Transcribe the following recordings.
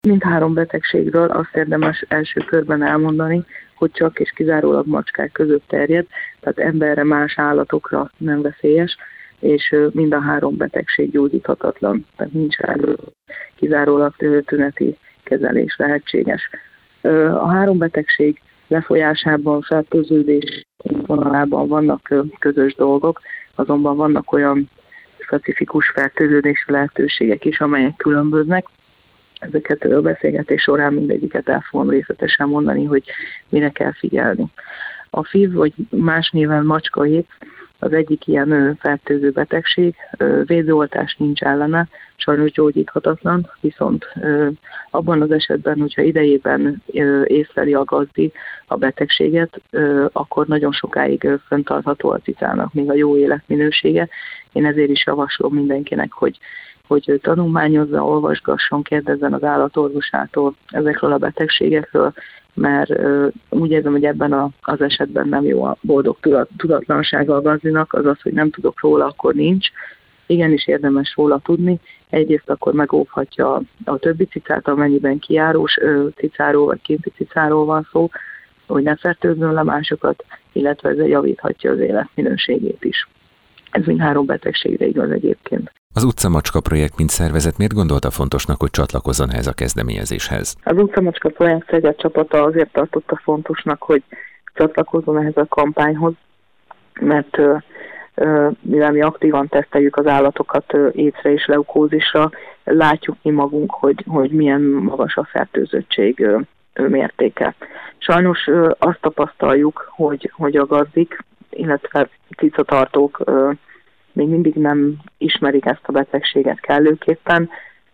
Mindhárom betegségről azt érdemes első körben elmondani, hogy csak és kizárólag macskák között terjed, tehát emberre, más állatokra nem veszélyes, és mind a három betegség gyógyíthatatlan, tehát nincs kizárólag tüneti kezelés lehetséges. A három betegség lefolyásában, fertőződés vonalában vannak közös dolgok, azonban vannak olyan specifikus fertőződési lehetőségek is, amelyek különböznek. Ezeket a beszélgetés során mindegyiket el fogom részletesen mondani, hogy mire kell figyelni. A FIV, vagy más néven macskahét, az egyik ilyen fertőző betegség, védőoltás nincs ellene, sajnos gyógyíthatatlan, viszont abban az esetben, hogyha idejében észleli a gazdi a betegséget, akkor nagyon sokáig fenntartható a cicának még a jó életminősége. Én ezért is javaslom mindenkinek, hogy tanulmányozza, olvasgasson, kérdezzen az állatorvosától ezekről a betegségekről, mert úgy érzem, hogy ebben az esetben nem jó a boldog tudatlansága a gazdinak, azaz, hogy nem tudok róla, akkor nincs. Igenis érdemes róla tudni. Egyrészt akkor megóvhatja a többi cicát, amennyiben kijárós cicáról vagy kinti cicáról van szó, hogy ne fertőzzön le másokat, illetve ezzel javíthatja az életminőségét is. Ez mindhárom betegségre igaz egyébként. Az Utcamacska projekt mint szervezet miért gondolta fontosnak, hogy csatlakozzon ehhez a kezdeményezéshez? Az Utcamacska projekt Szeged csapata azért tartotta fontosnak, hogy csatlakozzon ehhez a kampányhoz, mert mivel mi aktívan teszteljük az állatokat écre és leukózisra, látjuk mi magunk, hogy milyen magas a fertőzöttség mértéke. Sajnos azt tapasztaljuk, hogy a gazdik, illetve cicatartók még mindig nem ismerik ezt a betegséget kellőképpen,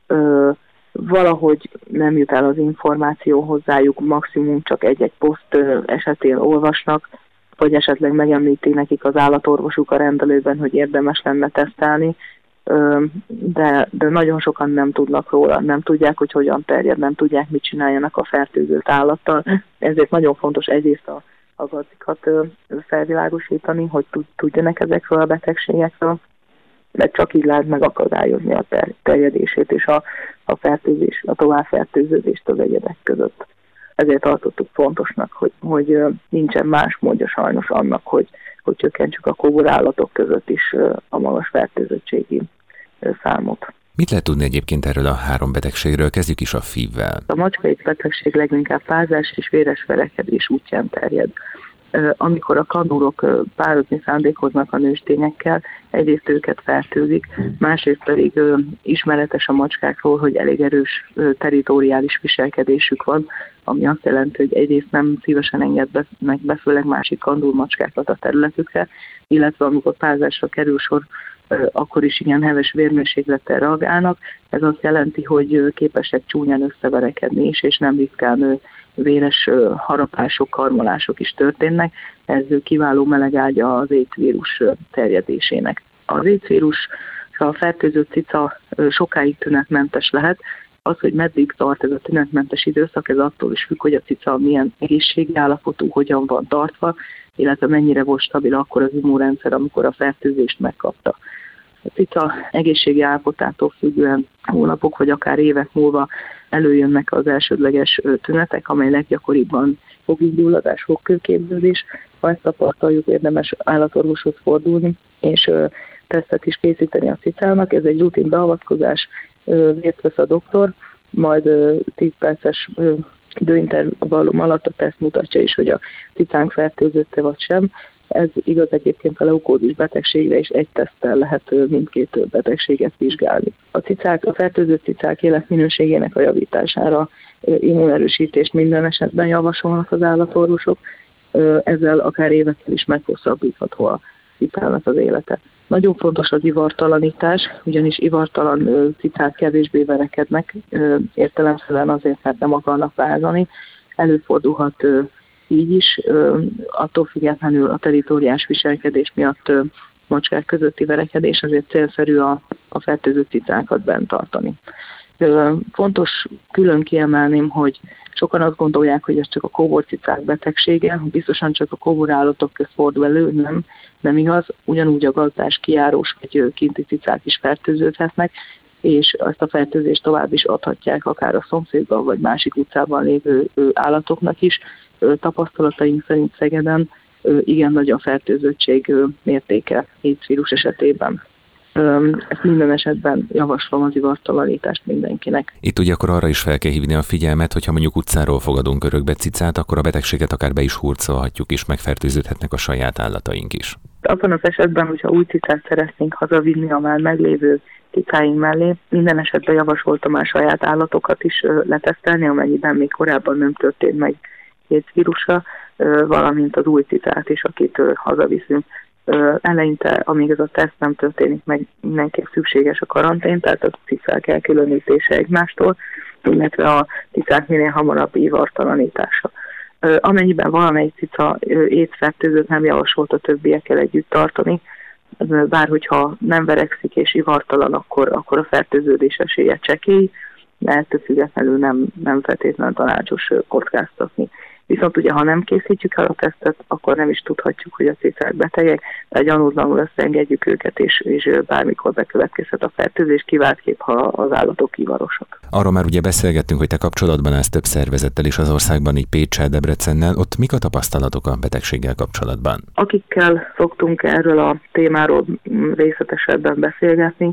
valahogy nem jut el az információ hozzájuk, maximum csak egy-egy poszt esetén olvasnak, vagy esetleg megemlíti nekik az állatorvosuk a rendelőben, hogy érdemes lenne tesztelni, de nagyon sokan nem tudnak róla, nem tudják, hogy hogyan terjed, nem tudják, mit csináljanak a fertőzött állattal. Ezért nagyon fontos egyrészt a gazdikat felvilágosítani, hogy tudjanak ezekről a betegségekről, de csak így lehet megakadályozni a terjedését és a fertőzés, a továbbfertőződést az egyedek között. Ezért tartottuk fontosnak, hogy nincsen más módja sajnos annak, hogy csökkentsük a kóborállatok között is a magas fertőzöttségi számot. Mit lehet tudni egyébként erről a három betegségről? Kezdjük is a FIV-vel. A macskahét betegség leginkább fázás és véres verekedés útján terjed. Amikor a kandúrok pározni szándékoznak a nőstényekkel, egyrészt őket fertőzik, másrészt pedig ismeretes a macskákról, hogy elég erős territoriális viselkedésük van, ami azt jelenti, hogy egyrészt nem szívesen engednek be, főleg másik kandúrmacskákat a területükre, illetve amikor pázásra kerül sor, akkor is igen heves vérmérséklettel reagálnak. Ez azt jelenti, hogy képesek csúnyán összeverekedni is, és nem ritkán véres harapások, karmolások is történnek. Ez kiváló melegágya az AIDS vírus terjedésének. Az AIDS vírus, a fertőzött cica sokáig tünetmentes lehet. Az, hogy meddig tart ez a tünetmentes időszak, ez attól is függ, hogy a cica milyen egészségi állapotú, hogyan van tartva, illetve mennyire volt stabil akkor az immunrendszer, amikor a fertőzést megkapta. A cica egészségi állapotától függően hónapok vagy akár évek múlva előjönnek az elsődleges tünetek, amely leggyakoribban fogiggyulladás, fogkőképződés. Ha ezt tapasztaljuk, érdemes állatorvoshoz fordulni, és tesztet is készíteni a cicának. Ez egy rutin beavatkozás, vért vesz a doktor, majd 10 perces időintervallum alatt a teszt mutatja is, hogy a cicánk fertőzötte vagy sem. Ez igaz egyébként a leukózis betegségre, és egy teszttel lehet mindkét betegséget vizsgálni. A fertőzött cicák életminőségének a javítására immunerősítést minden esetben javasolnak az állatorvosok, ezzel akár évekkel is meghosszabbítható a cicának az élete. Nagyon fontos az ivartalanítás, ugyanis ivartalan cicák kevésbé verekednek, értelemszerűen azért, mert nem akarnak vázani. Előfordulhat így is, attól függetlenül a territoriás viselkedés miatt macskák közötti verekedés, azért célszerű a fertőzött cicákat bent tartani. Fontos külön kiemelném, hogy sokan azt gondolják, hogy ez csak a kóborcicák betegsége, biztosan csak a kóborállatok közt fordul elő, nem igaz, ugyanúgy a gazdás, kijárós vagy kinti cicák is fertőződhetnek, és ezt a fertőzést tovább is adhatják akár a szomszédban vagy másik utcában lévő állatoknak is. Tapasztalataink szerint Szegeden igen nagy a fertőzöttség mértéke AIDS vírus esetében. Ezt minden esetben javaslom az ivartalanítást mindenkinek. Itt ugye akkor arra is fel kell hívni a figyelmet, hogyha mondjuk utcáról fogadunk örökbe cicát, akkor a betegséget akár be is hurcolhatjuk, és megfertőződhetnek a saját állataink is. Abban az esetben, hogyha új cicát szeretnénk hazavinni a már meglévő cicáink mellé, minden esetben javasoltam már saját állatokat is letesztelni, amennyiben még korábban nem történt meg AIDS vírusa, valamint az új cicát is, akit hazaviszünk. Eleinte, amíg ez a teszt nem történik meg, mindenképp szükséges a karantén, tehát a cicák elkülönítése egymástól, illetve a cicák minél hamarabb ivartalanítása. Amennyiben valamelyik cica AIDS-fertőzött, nem javasolt a többiekkel együtt tartani, bár hogyha nem verekszik és ivartalan, akkor a fertőződés esélye csekély, de ettől függetlenül nem feltétlenül tanácsos kockáztatni. Viszont ugye, ha nem készítjük el a tesztet, akkor nem is tudhatjuk, hogy a cicák betegek, de gyanútlanul összeengedjük őket, és bármikor bekövetkezhet a fertőzés, kiváltképp, ha az állatok ivarosak. Arról már ugye beszélgettünk, hogy te kapcsolatban állsz több szervezettel is az országban, így Pécsel, Debrecennel. Ott mik a tapasztalatok a betegséggel kapcsolatban? Akikkel szoktunk erről a témáról részletesebben beszélgetni,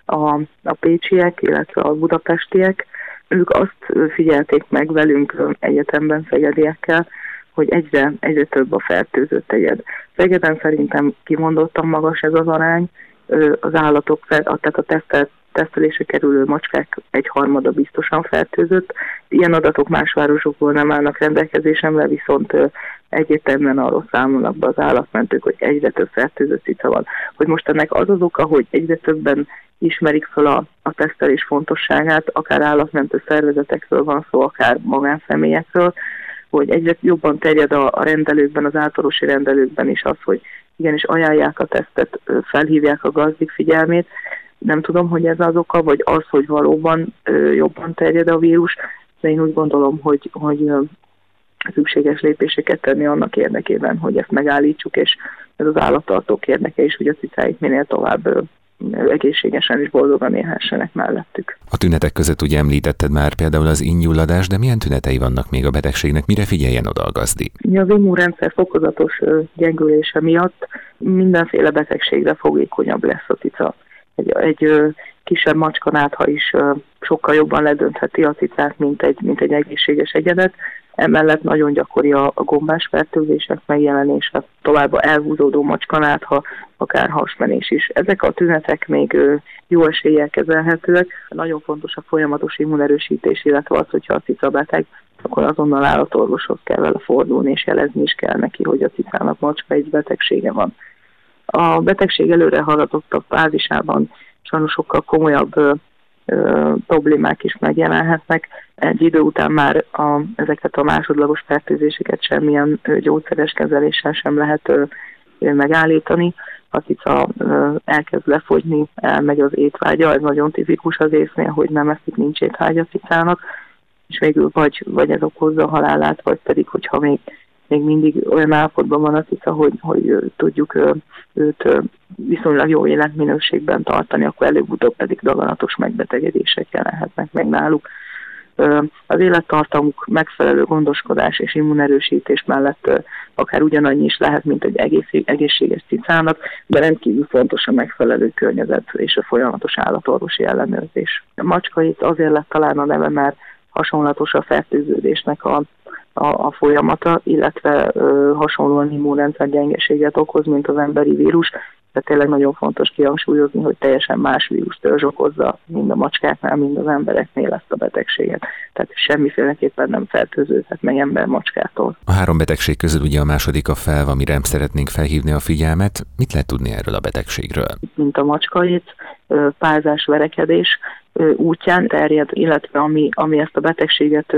a pécsiek, illetve a budapestiek, ők azt figyelték meg velünk egyetemben szegediekkel, hogy egyre több a fertőzött egyed. Szegeden szerintem kimondottan magas ez az arány, az állatok, tehát a tesztelésre kerülő macskák 1/3 biztosan fertőzött. Ilyen adatok más városokból nem állnak rendelkezésemre, viszont egyértelműen arról számolnak be az állatmentők, hogy egyre több fertőzött cica van. Hogy most ennek az oka, hogy egyre többen ismerik fel a tesztelés fontosságát, akár állatmentő szervezetekről van szó, akár magánszemélyekről, hogy egyre jobban terjed a rendelőkben, az átorvosi rendelőkben is az, hogy igenis ajánlják a tesztet, felhívják a gazdik figyelmét. Nem tudom, hogy ez az oka, vagy az, hogy valóban jobban terjed a vírus, de én úgy gondolom, hogy szükséges lépéseket tenni annak érdekében, hogy ezt megállítsuk, és ez az állattartók érdeke is, hogy a cicáik minél tovább egészségesen és boldogan élhessenek mellettük. A tünetek között ugye említetted már például az íngyulladás, de milyen tünetei vannak még a betegségnek, mire figyeljen oda a gazdi? Az immunrendszer fokozatos gyengülése miatt mindenféle betegségre fogékonyabb lesz a cica. Egy kisebb macskanátha is sokkal jobban ledöntheti a cicát, mint egy egészséges egyedet. Emellett nagyon gyakori a gombás fertőzések megjelenése, tovább elhúzódó macskanátha, akár hasmenés is. Ezek a tünetek még jó eséllyel kezelhetőek. Nagyon fontos a folyamatos immunerősítés, illetve az, hogyha a cica beteg, akkor azonnal állatorvoshoz kell vele fordulni, és jelezni is kell neki, hogy a cicának macska egy betegsége van. A betegség előre haladottabb fázisában sajnos sokkal komolyabb problémák is megjelenhetnek. Egy idő után már ezeket a másodlagos fertőzéseket semmilyen gyógyszeres kezeléssel sem lehet megállítani. A cica elkezd lefogyni, elmegy az étvágya, ez nagyon tipikus az észnél, hogy nem eszik, nincs étvágya a cicának, és végül vagy ez okozza a halálát, vagy pedig, hogyha még mindig olyan állapotban van a cica, hogy tudjuk őt viszonylag jó életminőségben tartani, akkor előbb-utóbb pedig daganatos megbetegedések jelenhetnek meg náluk. Az élettartamuk megfelelő gondoskodás és immunerősítés mellett akár ugyanannyi is lehet, mint egy egészséges cicának, de rendkívül fontos a megfelelő környezet és a folyamatos állatorvosi ellenőrzés. A macskait azért lett talán a neve, mert hasonlatos a fertőződésnek a folyamata, illetve hasonlóan immunrendszer gyengeséget okoz, mint az emberi vírus, de tényleg nagyon fontos kihangsúlyozni, hogy teljesen más vírustörzs okozza mind a macskáknál, mind az embereknél ezt a betegséget. Tehát semmiféleképpen nem fertőződhet meg ember macskától. A 3 betegség közül ugye a második a felv, amire szeretnénk felhívni a figyelmet. Mit lehet tudni erről a betegségről? Mint a macskait, pázás, verekedés útján terjed, illetve ami ezt a betegséget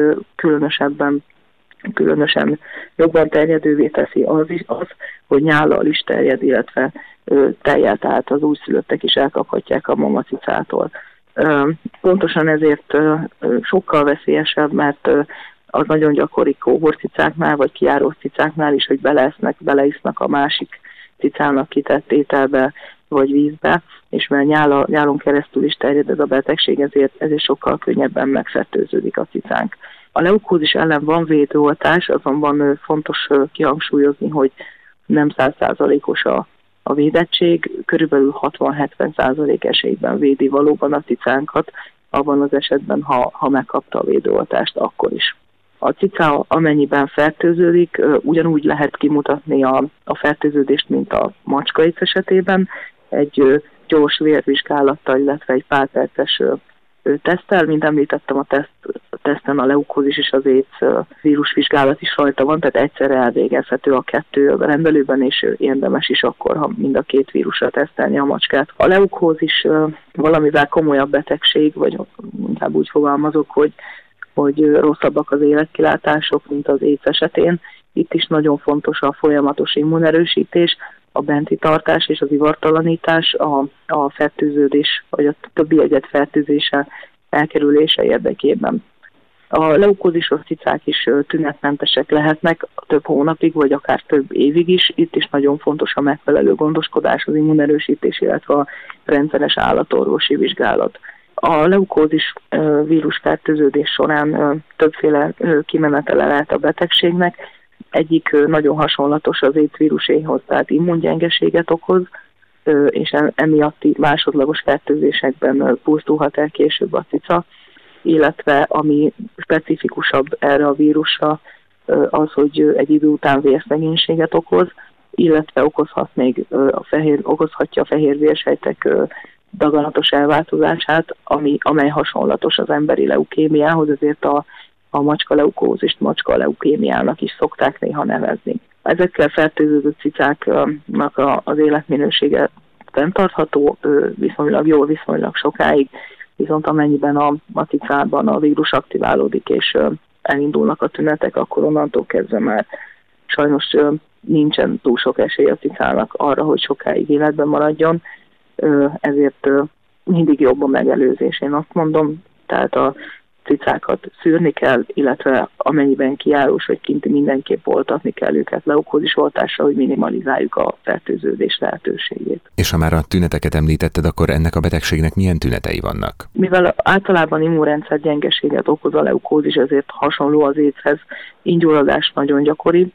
különösen jobban terjedővé teszi, az, hogy nyállal is terjed, illetve tejjel, tehát az újszülöttek is elkaphatják a mamacicától. Pontosan ezért sokkal veszélyesebb, mert az nagyon gyakori kóborcicáknál, vagy kiárós cicáknál is, hogy beleisznak a másik cicának kitett ételbe vagy vízbe, és mert nyálon keresztül is terjed ez a betegség, ezért sokkal könnyebben megfertőződik a cicánk. A leukózis ellen van védőoltás, azonban fontos kihangsúlyozni, hogy nem 100%-os a védettség, körülbelül 60-70% esélyben védi valóban a cicánkat, abban az esetben, ha megkapta a védőoltást, akkor is. A cica amennyiben fertőződik, ugyanúgy lehet kimutatni a fertőződést, mint a macskaic esetében, egy gyors vérvizsgálattal, illetve egy pár perces teszttel. Mint említettem, a teszten a leukózis és az AIDS vírusvizsgálat is rajta van, tehát egyszerre elvégezhető a kettő rendelőben, és érdemes is akkor, ha mind a két vírusra tesztelni a macskát. A leukózis valamivel komolyabb betegség, vagy inkább úgy fogalmazok, hogy rosszabbak az életkilátások, mint az AIDS esetén. Itt is nagyon fontos a folyamatos immunerősítés, a benti tartás és az ivartalanítás, a fertőződés, vagy a többi egyed fertőzése elkerülése érdekében. A leukózisos cicák is tünetmentesek lehetnek több hónapig, vagy akár több évig is. Itt is nagyon fontos a megfelelő gondoskodás, az immunerősítés, illetve a rendszeres állatorvosi vizsgálat. A leukózis vírusfertőződés során többféle kimenetele lehet a betegségnek. Egyik nagyon hasonlatos az AIDS víruséhoz, tehát immungyengeséget okoz, és emiatti másodlagos fertőzésekben pusztulhat el később a cica, illetve ami specifikusabb erre a vírusra, az, hogy egy idő után vérszegénységet okoz, illetve okozhatja a fehér vérsejtek daganatos elváltozását, amely hasonlatos az emberi leukémiához, ezért a macska leukózist macska leukémiának is szokták néha nevezni. Ezekkel fertőződött cicáknak az életminősége fenntartható, viszonylag jól, viszonylag sokáig, viszont amennyiben a cicában a vírus aktiválódik és elindulnak a tünetek, akkor onnantól kezdve már sajnos nincsen túl sok esély a cicának arra, hogy sokáig életben maradjon, ezért mindig jobb a megelőzés, én azt mondom, tehát a cicákat szűrni kell, illetve amennyiben kijárós vagy kinti, mindenképp oltatni kell őket leukózis oltásra, hogy minimalizáljuk a fertőződés lehetőségét. És ha már a tüneteket említetted, akkor ennek a betegségnek milyen tünetei vannak? Mivel általában immunrendszer gyengeséget okoz a leukózis, ezért hasonló az AIDS-hez, ingyulladás nagyon gyakori,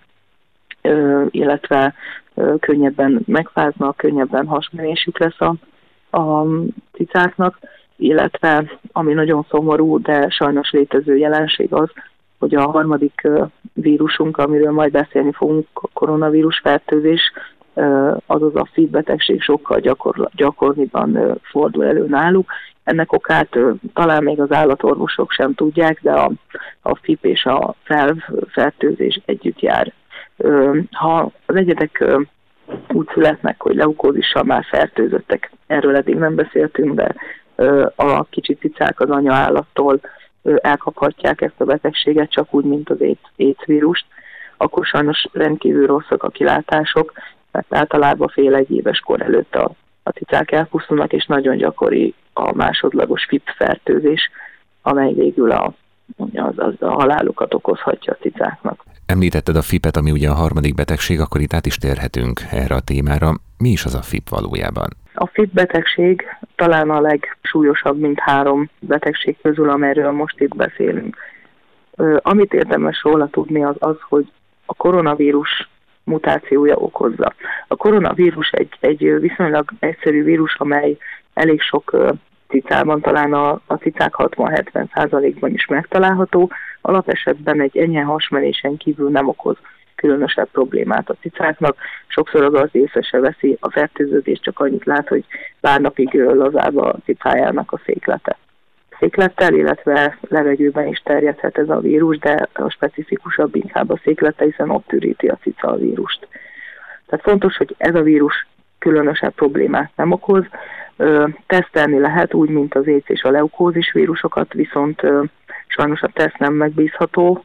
illetve könnyebben megfáznak, könnyebben hasmenésük lesz a cicáknak, illetve ami nagyon szomorú, de sajnos létező jelenség az, hogy a harmadik vírusunk, amiről majd beszélni fogunk, a koronavírus fertőzés, azaz a FIP betegség sokkal gyakoriban fordul elő náluk. Ennek okát talán még az állatorvosok sem tudják, de a FIP és a FELV fertőzés együtt jár. Ha az egyedek úgy születnek, hogy leukózissal már fertőzöttek, erről eddig nem beszéltünk, de a kicsi cicák az anyaállattól elkaphatják ezt a betegséget, csak úgy, mint az AIDS vírust, akkor sajnos rendkívül rosszak a kilátások, mert általában fél egy éves kor előtt a cicák elpusztulnak, és nagyon gyakori a másodlagos FIP fertőzés, amely végül a halálukat okozhatja a cicáknak. Említetted a FIP-et, ami ugye a harmadik betegség, akkor itt át is térhetünk erre a témára. Mi is az a FIP valójában? A FIP betegség talán a legsúlyosabb, mint 3 betegség közül, amelyről most itt beszélünk. Amit érdemes róla tudni az, hogy a koronavírus mutációja okozza. A koronavírus egy viszonylag egyszerű vírus, amely elég sok cicában, talán a cicák 60-70%-ban is megtalálható. Alapesetben egy enyhe hasmenésen kívül nem okoz különösebb problémát a cicáknak. Sokszor a gazda észre se veszi a fertőződést, csak annyit lát, hogy pár napig lazább a cicájának a széklettel, illetve levegőben is terjedhet ez a vírus, de a specifikusabb inkább a széklete, hiszen ott üríti a cica a vírust. Tehát fontos, hogy ez a vírus különösebb problémát nem okoz. Tesztelni lehet úgy, mint az AIDS és a leukózis vírusokat, viszont sajnos a teszt nem megbízható,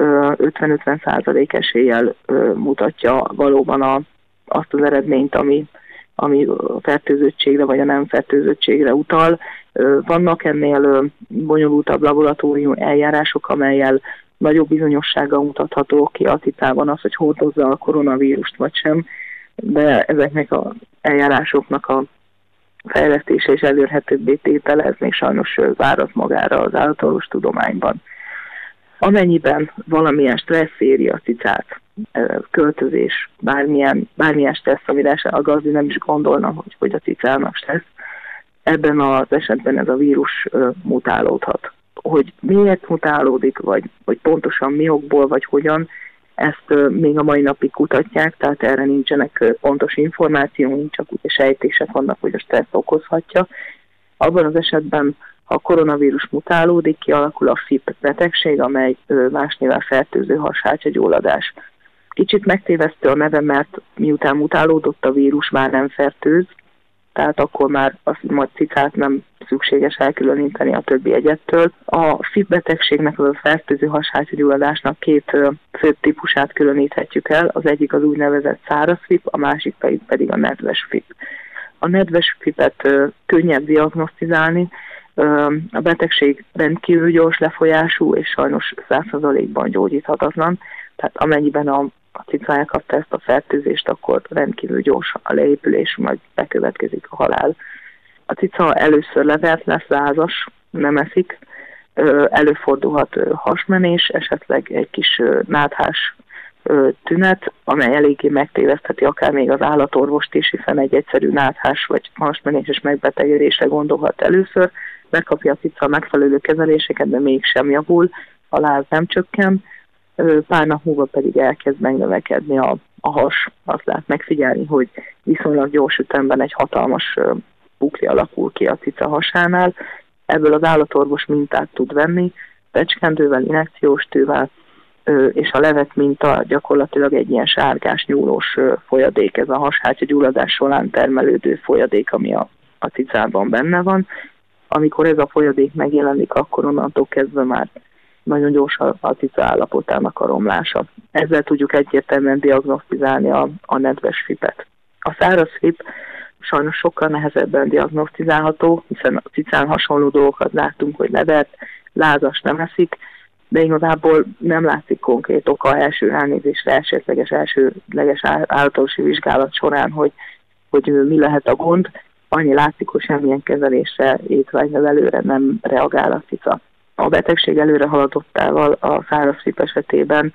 50-50% eséllyel mutatja valóban azt az eredményt, ami a fertőzöttségre vagy a nem fertőzöttségre utal. Vannak ennél bonyolultabb laboratórium eljárások, amellyel nagyobb bizonyossággal mutatható ki a cicában az, hogy hordozza a koronavírust vagy sem. de ezeknek az eljárásoknak a fejlesztése és elérhetőbbé tétele, ez még sajnos várat magára az állatorvostudományban. Amennyiben valamilyen stressz éri a cicát, költözés, bármilyen stressz, amire a gazdi nem is gondolna, hogy a cicának stressz, ebben az esetben ez a vírus mutálódhat. Hogy miért mutálódik, vagy pontosan mi okból, vagy hogyan, ezt még a mai napig kutatják, tehát erre nincsenek pontos információink, csak úgy sejtések vannak, hogy a stressz okozhatja. Abban az esetben, ha a koronavírus mutálódik, kialakul a FIP betegség, amely más néven fertőző hasácsagyulladás. Kicsit megtévesztő a neve, mert miután mutálódott a vírus, már nem fertőz, tehát akkor már a cicát nem szükséges elkülöníteni a többi egyettől. A FIP betegségnek, a fertőző hasácsagyulladásnak két fő típusát különíthetjük el. Az egyik az úgynevezett száraz FIP, a másik pedig a nedves FIP. A nedves FIP-et könnyebb diagnosztizálni, a betegség rendkívül gyors lefolyású, és sajnos 100%-ban gyógyíthatatlan, tehát amennyiben a cica elkapta ezt a fertőzést, akkor rendkívül gyors a leépülés, majd bekövetkezik a halál. A cica először levert lesz, lázas, nem eszik, előfordulhat hasmenés, esetleg egy kis náthás tünet, amely eléggé megtévesztheti akár még az állatorvost is, hiszen egy egyszerű náthás vagy hasmenéses megbetegedésre gondolhat először, megkapja a cica a megfelelő kezeléseket, de mégsem javul, a láz nem csökken, pár nap múlva pedig elkezd megnövekedni a has. Azt lehet megfigyelni, hogy viszonylag gyors ütemben egy hatalmas bukli alakul ki a cica hasánál. Ebből az állatorvos mintát tud venni, fecskendővel, injekciós tűvel, és a levet minta gyakorlatilag egy ilyen sárgás, nyúlós folyadék, ez a hasácsagyulladás során termelődő folyadék, ami a cicában benne van. Amikor ez a folyadék megjelenik, akkor onnantól kezdve már nagyon gyors a cica állapotának a romlása. Ezzel tudjuk egyértelműen diagnosztizálni a nedves FIP-et. A száraz FIP sajnos sokkal nehezebben diagnosztizálható, hiszen a cicán hasonló dolgokat láttunk, hogy levert, lázas, nem eszik, de igazából nem látszik konkrét oka első elnézésre, elsődleges állatorvosi vizsgálat során, hogy mi lehet a gond. Annyi látszik, hogy semmilyen kezelésre, étvágynövelőre nem reagál a cica. A betegség előre haladottával a száraz FIP esetében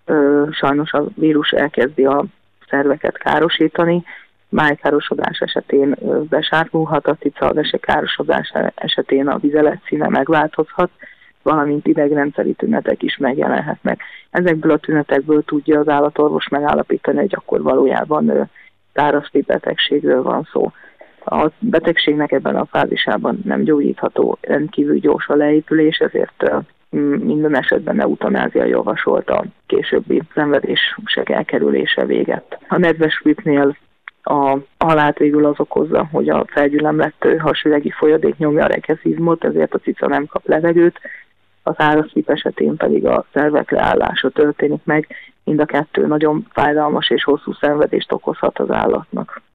sajnos a vírus elkezdi a szerveket károsítani. Májkárosodás esetén besárgulhat a cica, a vesekárosodás esetén a vizelet színe megváltozhat, valamint idegrendszeri tünetek is megjelenhetnek. Ezekből a tünetekből tudja az állatorvos megállapítani, hogy akkor valójában száraz FIP betegségről van szó. A betegségnek ebben a fázisában nem gyógyítható, rendkívül gyors a leépülés, ezért minden esetben eutanázia javasolt a későbbi szenvedések elkerülése véget. A nedves FIP-nél a halált végül az okozza, hogy a felgyülemlett hasüvegi folyadék nyomja a rekeszizmot, ezért a cica nem kap levegőt, a száraz FIP esetén pedig a szervek leállása történik meg, mind a kettő nagyon fájdalmas és hosszú szenvedést okozhat az állatnak.